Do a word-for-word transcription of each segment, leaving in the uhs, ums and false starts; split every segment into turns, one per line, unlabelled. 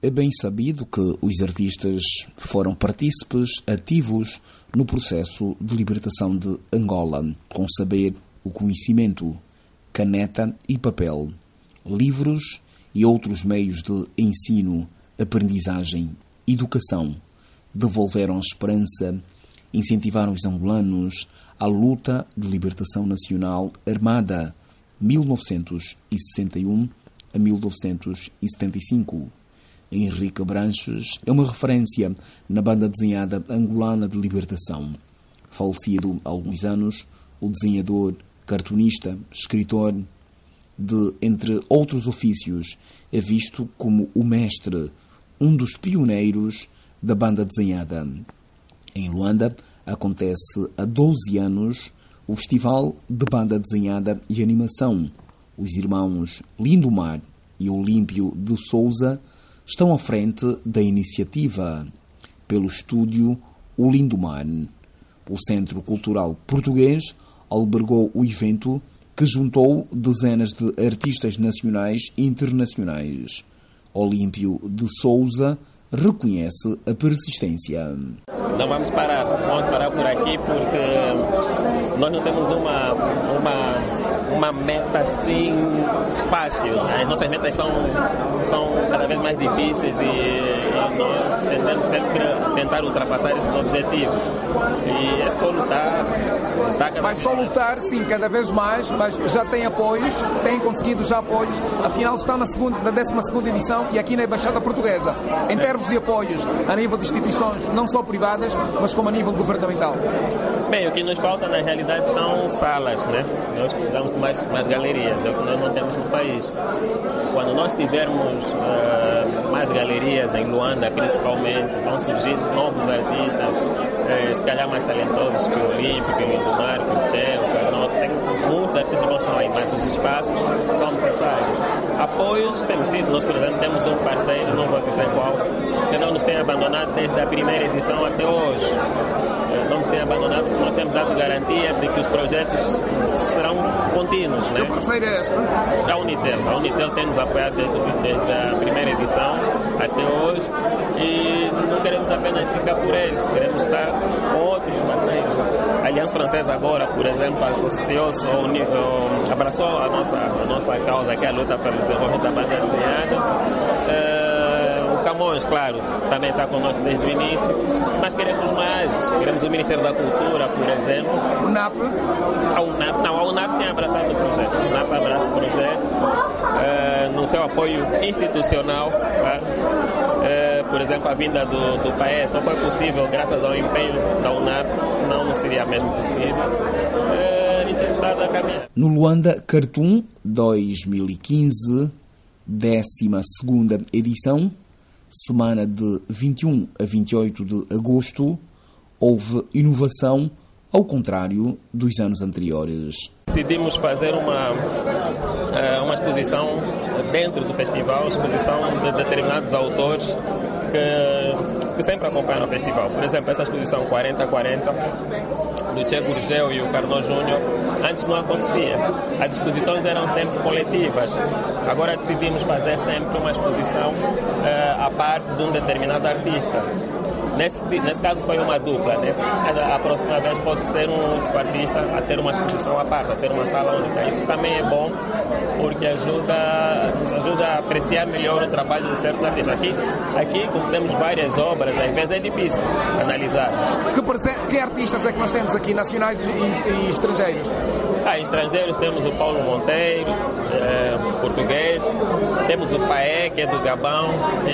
É bem sabido que os artistas foram partícipes ativos no processo de libertação de Angola, com saber, o conhecimento, caneta e papel, livros e outros meios de ensino, aprendizagem, educação, devolveram esperança, incentivaram os angolanos à luta de libertação nacional armada mil novecentos e sessenta e um a mil novecentos e setenta e cinco. Henrique Abranches é uma referência na banda desenhada angolana de libertação. Falecido há alguns anos, o desenhador, cartunista, escritor, de, entre outros ofícios, é visto como o mestre, um dos pioneiros da banda desenhada. Em Luanda, acontece há doze anos o Festival de Banda Desenhada e Animação. Os irmãos Lindomar e Olímpio de Souza estão à frente da iniciativa. Pelo estúdio O Lindomar, o Centro Cultural Português albergou o evento que juntou dezenas de artistas nacionais e internacionais. Olímpio de Souza reconhece a persistência.
Não vamos parar, vamos parar por aqui porque nós não temos uma, uma, uma meta assim fácil. As nossas metas são, são cada vez mais difíceis e, e nós tentamos sempre tentar ultrapassar esses objetivos. E é só lutar. lutar cada
mas só lutar, sim, cada vez mais, mas já tem apoios, tem conseguido já apoios. Afinal, está na, segunda, na décima segunda edição e aqui na Embaixada Portuguesa. Em termos de apoios, a nível de instituições, não só privadas, mas como a nível governamental.
Bem, o que nos falta na realidade são salas, né? Nós precisamos de mais, mais galerias, é o que nós não temos no país. Quando nós tivermos uh, mais galerias em Luanda, principalmente, vão surgir novos artistas, uh, se calhar mais talentosos que o Olímpio, que o Lindomar, que o Tchê, o Carnot. Tem muitos artistas bons também, mas os espaços são necessários. Apoios temos tido, nós, por exemplo, temos um parceiro, não vou dizer qual, que não nos tem abandonado desde a primeira edição até hoje. Não nos tem abandonado porque nós temos dado garantia de que os projetos serão contínuos.
Que parceiro é este?
A Unitel. A Unitel tem nos apoiado desde, desde a primeira edição até hoje e não queremos apenas ficar por eles, queremos estar com outros parceiros. A Aliança Francesa agora, por exemplo, associou-se ao nível, abraçou a nossa, a nossa causa, que é a luta pelo desenvolvimento da banda desenhada. Camões, claro, também está conosco desde o início, mas queremos mais. Queremos o Ministério da Cultura, por exemplo.
O N A P?
A UNAP, não, a UNAP tem abraçado o projeto. A UNAP abraça o projeto uh, no seu apoio institucional. Claro. Uh, por exemplo, a vinda do, do P A E só foi possível graças ao empenho da UNAP, senão não seria mesmo possível. Uh, e temos estado a caminhar.
No Luanda Cartoon dois mil e quinze, décima segunda edição, semana de vinte e um a vinte e oito de agosto, houve inovação, ao contrário dos anos anteriores.
Decidimos fazer uma, uma exposição dentro do festival, exposição de determinados autores que, que sempre acompanham o festival. Por exemplo, essa exposição quarenta a quarenta, do Tchê Gurgel e o Carnot Júnior, antes não acontecia. As exposições eram sempre coletivas. Agora decidimos fazer sempre uma exposição uh, à parte de um determinado artista. Nesse, nesse caso foi uma dupla, né? A, a próxima vez pode ser um outro artista a ter uma exposição à parte, a ter uma sala única. Isso também é bom porque ajuda, nos ajuda a apreciar melhor o trabalho de certos artistas. Aqui, aqui, como temos várias obras, às vezes é difícil analisar.
Que, que artistas é que nós temos aqui, nacionais e, e estrangeiros?
Ah, em estrangeiros temos o Paulo Monteiro, eh, português, temos o P A E, que é do Gabão,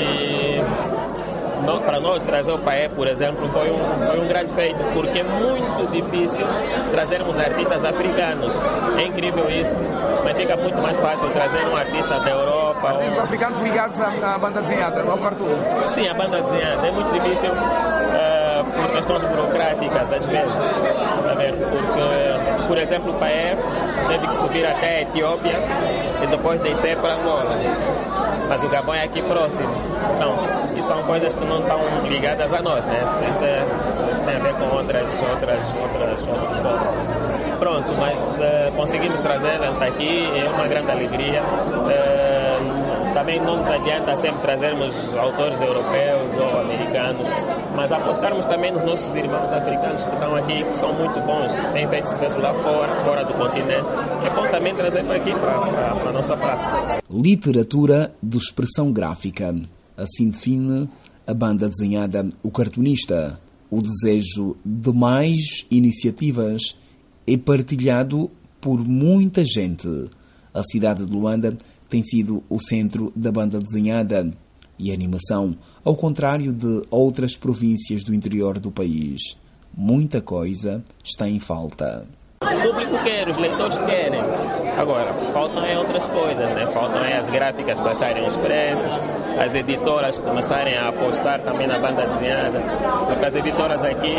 e não, para nós trazer o P A E, por exemplo, foi um, foi um grande feito, porque é muito difícil trazermos artistas africanos. É incrível isso, mas fica muito mais fácil trazer um artista da Europa.
Artistas ou... africanos ligados à, à banda desenhada, ao cartoon?
Sim, a banda desenhada. É muito difícil uh, por questões burocráticas, às vezes. Tá vendo? Porque, por exemplo, o P A E teve que subir até a Etiópia e depois descer para Angola. Mas o Gabão é aqui próximo. Então, e são coisas que não estão ligadas a nós, né? Isso, isso, é, isso tem a ver com outras, outras, outras, outras formas. Pronto, mas uh, conseguimos trazer, ela está aqui, é uma grande alegria. Uh, também não nos adianta sempre trazermos autores europeus ou americanos, mas apostarmos também nos nossos irmãos africanos que estão aqui, que são muito bons, têm feito sucesso lá fora, fora do continente. É bom também trazer para aqui, para, para, para a nossa praça.
Literatura de expressão gráfica. Assim define a banda desenhada O Cartunista. O desejo de mais iniciativas é partilhado por muita gente. A cidade de Luanda tem sido o centro da banda desenhada e animação, ao contrário de outras províncias do interior do país. Muita coisa está em falta.
O público quer, os leitores querem. Agora, faltam é outras coisas, né? Faltam é as gráficas baixarem os preços, as editoras começarem a apostar também na banda desenhada, porque as editoras aqui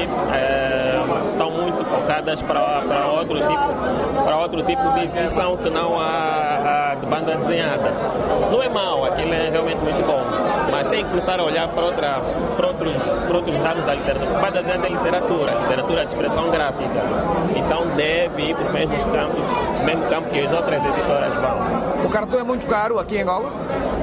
é, estão muito focadas para, para, outro tipo, para outro tipo de edição que não a, a de banda desenhada. Não é mau, aquilo é realmente muito bom, mas tem que começar a olhar para, outra, para, outros, para outros ramos da literatura. A banda desenhada é literatura, literatura de expressão gráfica. Então deve ir para os mesmos campos, o mesmo campo que as outras editoras vão.
O cartão é muito caro aqui em Angola?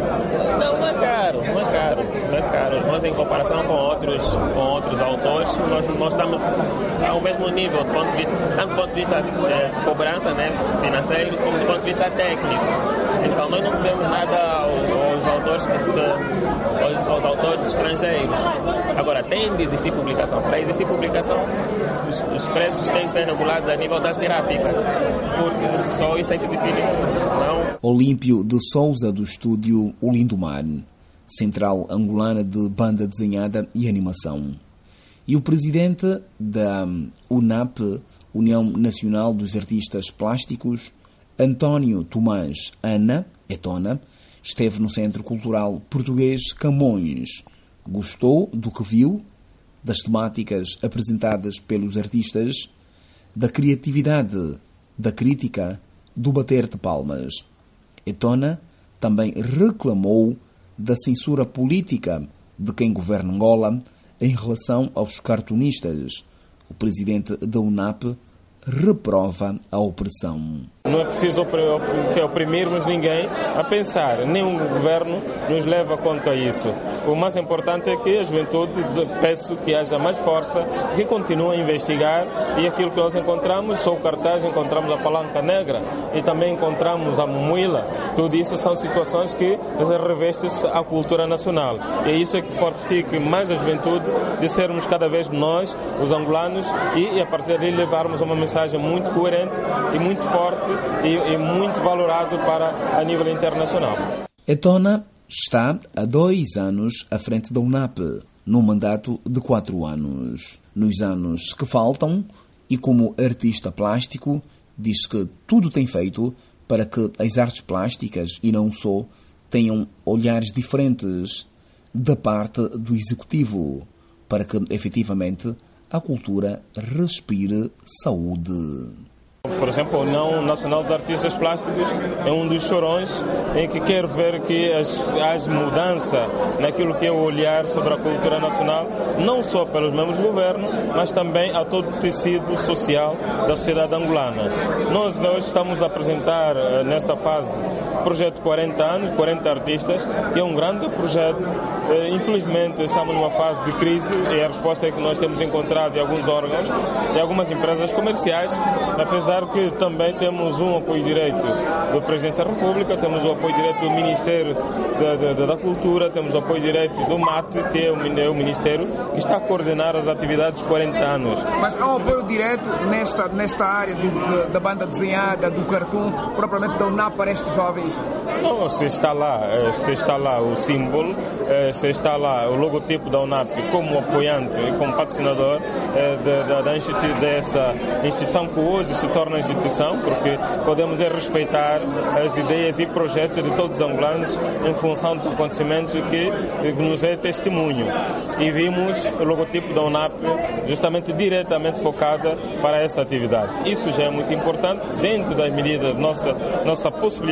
Não, não é caro, não é caro, não é caro. Nós, em comparação com outros, com outros autores, nós, nós estamos ao mesmo nível, do ponto de vista, tanto do ponto de vista é, de cobrança, né, financeiro, como do ponto de vista técnico. Então nós não devemos nada aos, aos autores que, que, aos, aos autores estrangeiros. Agora, tem de existir publicação. Para existir publicação, os, os preços têm de ser regulados a nível das gráficas, porque só isso é que define, senão...
Olímpio de Souza, do estúdio O Lindomar, central angolana de banda desenhada e animação. E o presidente da U N A P, União Nacional dos Artistas Plásticos, António Tomás Ana, Etona, esteve no Centro Cultural Português Camões. Gostou do que viu, das temáticas apresentadas pelos artistas, da criatividade, da crítica, do bater de palmas. Etona também reclamou da censura política de quem governa Angola em relação aos cartunistas. O presidente da U N A P reprova a opressão.
Não é preciso oprimirmos ninguém a pensar, nenhum governo nos leva conta a isso. O mais importante é que a juventude, peço que haja mais força, que continue a investigar, e aquilo que nós encontramos, só o cartaz, encontramos a palanca negra e também encontramos a momuila. Tudo isso são situações que revestem a cultura nacional. E é isso é que fortifica mais a juventude de sermos cada vez nós, os angolanos, e, e a partir daí levarmos uma mensagem muito coerente e muito forte e, e muito valorado para a nível internacional.
Etona está há dois anos à frente da U N A P, num mandato de quatro anos. Nos anos que faltam, e como artista plástico, diz que tudo tem feito para que as artes plásticas, e não só, tenham olhares diferentes da parte do executivo, para que, efetivamente, a cultura respire saúde.
Por exemplo, o União Nacional dos Artistas Plásticos é um dos chorões em que quer ver que haja mudança naquilo que é o olhar sobre a cultura nacional, não só pelos membros do governo, mas também a todo o tecido social da sociedade angolana. Nós hoje estamos a apresentar, nesta fase, o projeto quarenta anos, quarenta artistas, que é um grande projeto. Infelizmente, estamos numa fase de crise e a resposta é que nós temos encontrado em alguns órgãos e algumas empresas comerciais, apesar que também temos um apoio direto do Presidente da República, temos o apoio direto do Ministério da, da, da Cultura, temos o apoio direto do M A T, que é o, é o Ministério que está a coordenar as atividades de quarenta anos.
Mas há um apoio direto nesta, nesta área do, de, da banda desenhada, do cartoon, propriamente da U N A P para estes jovens?
Não, se está lá, se está lá o símbolo, se está lá o logotipo da U N A P como apoiante e como patrocinador da, da institui- dessa instituição que hoje se torna instituição, porque podemos é respeitar as ideias e projetos de todos os angolanos em função dos acontecimentos que, que nos é testemunho. E vimos o logotipo da U N A P justamente diretamente focada para essa atividade. Isso já é muito importante, dentro das medidas da nossa, nossa possibilidade,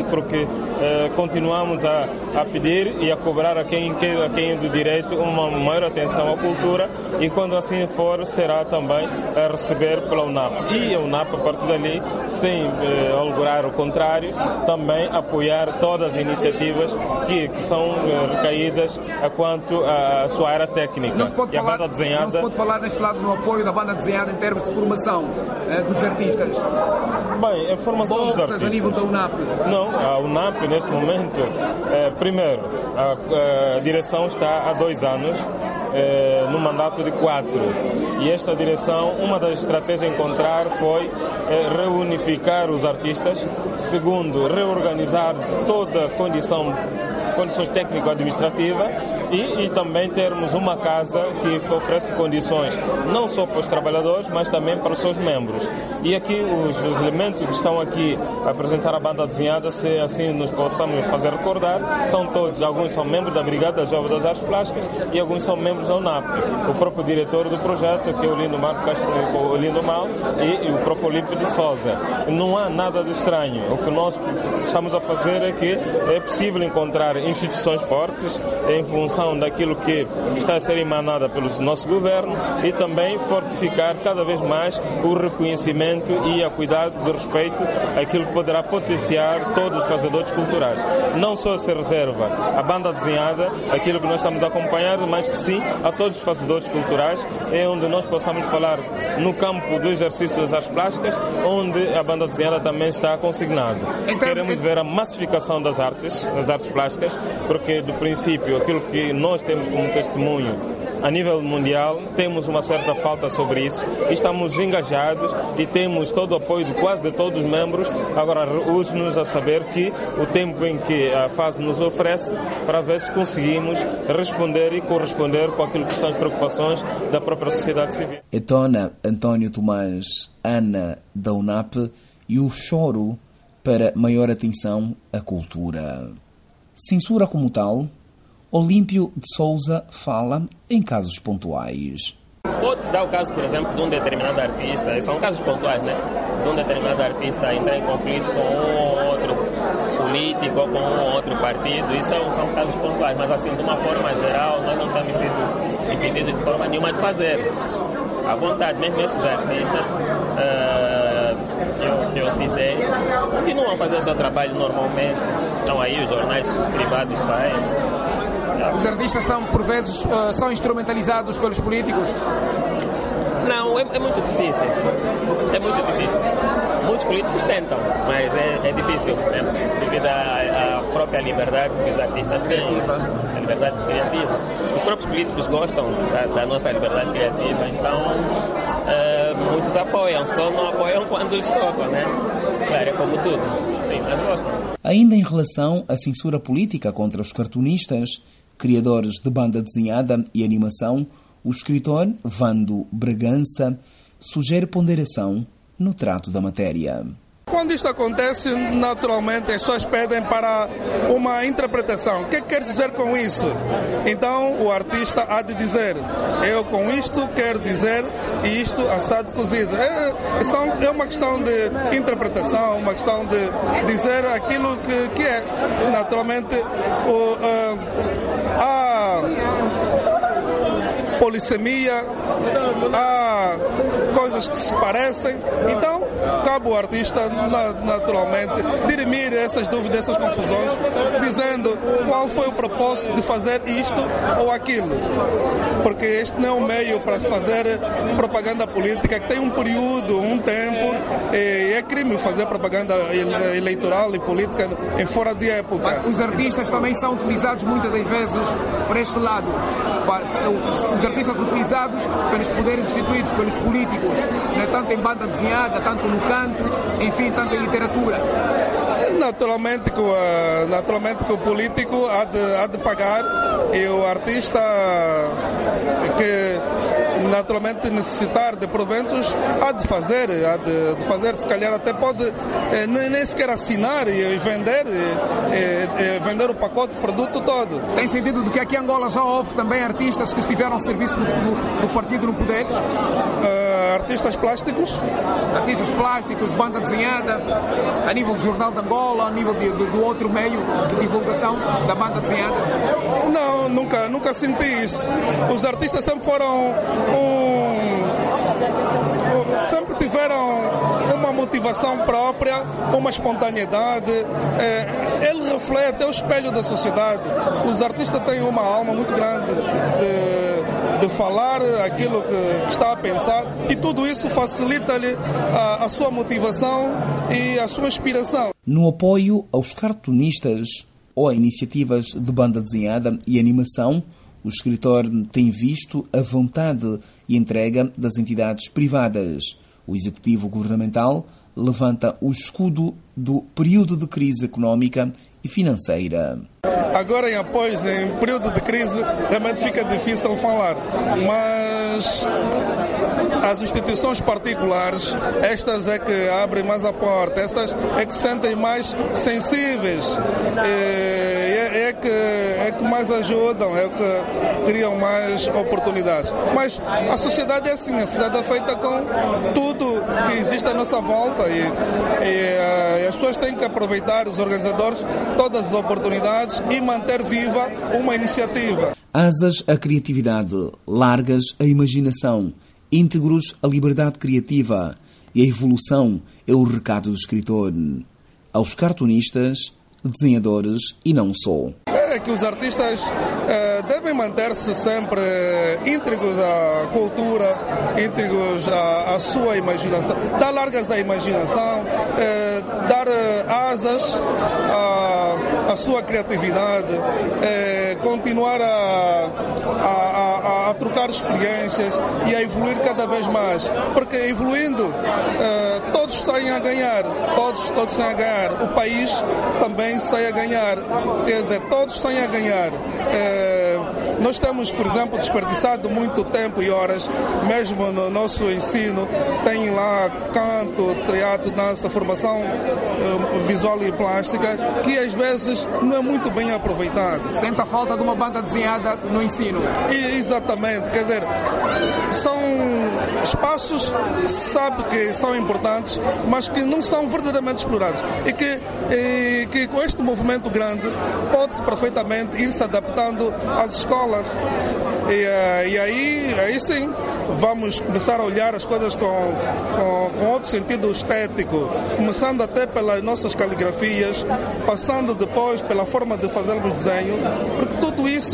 porque eh, continuamos a, a pedir e a cobrar a quem, a quem é do direito uma maior atenção à cultura, e quando assim for, será também a receber pela U N A P. E a U N A P, a partir dali, sem eh, algorar o contrário, também apoiar todas as iniciativas que, que são eh, recaídas a quanto à sua área técnica.
Não se pode,
e
falar,
a banda desenhada...
não se pode falar neste lado no apoio da banda desenhada em termos de formação eh, dos artistas.
Bem, a formação
Bolsas
dos artistas...
a nível da U N A P.
Não, a U N A P neste momento, eh, primeiro, a, a direção está há dois anos eh, no mandato de quatro. E esta direção, uma das estratégias a encontrar foi eh, reunificar os artistas. Segundo, reorganizar toda a condição condições técnico-administrativas e, e também termos uma casa que oferece condições não só para os trabalhadores, mas também para os seus membros. E aqui os, os elementos que estão aqui a apresentar a banda desenhada, se assim nos possamos fazer recordar, são todos, alguns são membros da Brigada Jovem das Artes Plásticas e alguns são membros da U N A P. O próprio diretor do projeto, que é o Lindomar Castro, o Lindomar, e, e o próprio Olímpio de Souza. Não há nada de estranho. O que nós estamos a fazer é que é possível encontrar instituições fortes em função daquilo que está a ser emanada pelo nosso governo e também fortificar cada vez mais o reconhecimento e a cuidado do respeito àquilo que poderá potenciar todos os fazedores culturais. Não só se reserva à banda desenhada, aquilo que nós estamos a acompanhar, mas que sim a todos os fazedores culturais, é onde nós possamos falar no campo do exercício das artes plásticas, onde a banda desenhada também está consignada. Então, queremos ver a massificação das artes, das artes plásticas, porque do princípio aquilo que nós temos como testemunho a nível mundial, temos uma certa falta sobre isso e estamos engajados e temos todo o apoio de quase de todos os membros. Agora urge-nos a saber que o tempo em que a fase nos oferece para ver se conseguimos responder e corresponder com aquilo que são as preocupações da própria sociedade civil.
Etona, António Tomás, Ana da U N A P e o choro para maior atenção à cultura. Censura como tal, Olímpio de Souza fala em casos pontuais.
Pode-se dar o caso, por exemplo, de um determinado artista, e são casos pontuais, né? De um determinado artista entrar em conflito com um ou outro político ou com um ou outro partido, isso são, são casos pontuais, mas assim, de uma forma geral, nós não estamos sendo impedidos de forma nenhuma de fazer. À vontade, mesmo esses artistas uh, que, eu, que eu citei, continuam a fazer o seu trabalho normalmente, então aí os jornais privados saem.
Os artistas são, por vezes, uh, são instrumentalizados pelos políticos?
Não, é, é muito difícil. É muito difícil. Muitos políticos tentam, mas é, é difícil, né? Devido à, à própria liberdade que os artistas têm. A liberdade criativa. Os próprios políticos gostam da, da nossa liberdade criativa, então uh, muitos apoiam, só não apoiam quando eles tocam, né? Claro, é como tudo. Sim, mas gostam.
Ainda em relação à censura política contra os cartunistas, criadores de banda desenhada e animação, o escritor Vando Bragança sugere ponderação no trato da matéria.
Quando isto acontece, naturalmente as pessoas pedem para uma interpretação. O que quer dizer com isso? Então o artista há de dizer, eu com isto quero dizer e isto assado cozido. É, é uma questão de interpretação, uma questão de dizer aquilo que, que é. Naturalmente o, uh, há polissemia, há coisas que se parecem, então cabe ao artista naturalmente dirimir essas dúvidas, essas confusões, dizendo qual foi o propósito de fazer isto ou aquilo, porque este não é um meio para se fazer propaganda política que tem um período, um tempo, e é crime fazer propaganda eleitoral e política em fora de época.
Os artistas também são utilizados muitas das vezes por este lado. Os artistas utilizados pelos poderes instituídos, pelos políticos, né? Tanto em banda desenhada, tanto no canto, enfim, tanto em literatura.
Naturalmente que o, naturalmente que o político há de, há de pagar e o artista que naturalmente necessitar de proventos há de fazer, há de, de fazer, se calhar até pode eh, nem, nem sequer assinar e vender, eh, eh, vender o pacote, o produto todo.
Tem sentido de que aqui em Angola já houve também artistas que estiveram ao serviço do, do, do partido no poder?
Uh, artistas plásticos.
Artistas plásticos, banda desenhada, a nível do Jornal de Angola, a nível de, de, do outro meio de divulgação da banda desenhada?
Não, nunca, nunca senti isso. Os artistas sempre foram um... sempre tiveram uma motivação própria, uma espontaneidade. Ele reflete, é o espelho da sociedade. Os artistas têm uma alma muito grande de, de falar aquilo que está a pensar, e tudo isso facilita-lhe a, a sua motivação e a sua inspiração.
No apoio aos cartunistas ou a iniciativas de banda desenhada e animação, o escritor tem visto a vontade e entrega das entidades privadas. O executivo governamental levanta o escudo do período de crise económica e financeira.
Agora, em apoio, em período de crise, realmente fica difícil falar, mas as instituições particulares, estas é que abrem mais a porta, essas é que se sentem mais sensíveis, é, é, que, é que mais ajudam, é que criam mais oportunidades. Mas a sociedade é assim, a sociedade é feita com tudo que existe à nossa volta, e, e, e as pessoas têm que aproveitar, os organizadores, todas as oportunidades e manter viva uma iniciativa.
Asas à criatividade, largas à imaginação, íntegros à liberdade criativa, e a evolução é o recado do escritor. Aos cartunistas, desenhadores e não só.
É que os artistas eh, devem manter-se sempre íntegros à cultura, íntegros à, à sua imaginação, dar largas à imaginação, eh, dar eh, asas à, à sua criatividade, eh, continuar a, a, a, a trocar experiências e a evoluir cada vez mais, porque evoluindo eh, todos saem a ganhar, todos, todos saem a ganhar, o país também sai a ganhar, quer dizer, todos saem a ganhar. É, nós temos, por exemplo, desperdiçado muito tempo e horas, mesmo no nosso ensino, tem lá canto, teatro, dança, formação é, visual e plástica, que às vezes não é muito bem aproveitado.
Sente a falta de uma banda desenhada no ensino?
E, exatamente, quer dizer, são espaços, sabe que são importantes, mas que não são verdadeiramente explorados, e que, e, que com este movimento grande pode-se perfeitamente ir se adaptando às escolas, e, e aí, aí sim vamos começar a olhar as coisas com, com, com outro sentido estético, começando até pelas nossas caligrafias, passando depois pela forma de fazermos desenho, porque tudo isso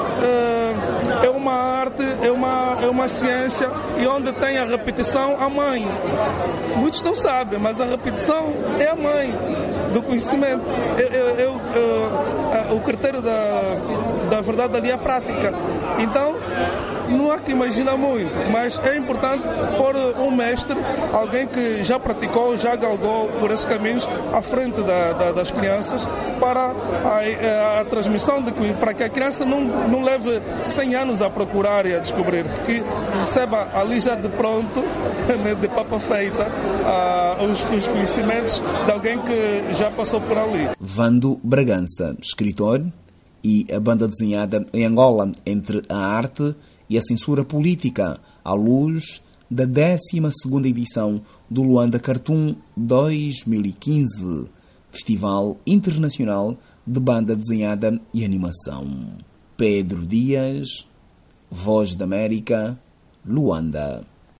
é, é uma arte, é uma, é uma ciência, e onde tem a repetição, a mãe. Muitos não sabem, mas a repetição é a mãe do conhecimento. Eu, eu, eu, eu, o critério da, da verdade ali é a prática. Então, não há que imaginar muito, mas é importante pôr um mestre, alguém que já praticou, já galgou por esses caminhos, à frente da, da, das crianças, para a, a, a transmissão, de, para que a criança não, não leve cem anos a procurar e a descobrir, que receba ali já de pronto, de papa feita, uh, os, os conhecimentos de alguém que já passou por ali.
Vando Bragança, escritor, e a banda desenhada em Angola, entre a arte e a censura política, à luz da décima segunda edição do Luanda Cartoon dois mil e quinze, Festival Internacional de Banda Desenhada e Animação. Pedro Dias, Voz da América, Luanda.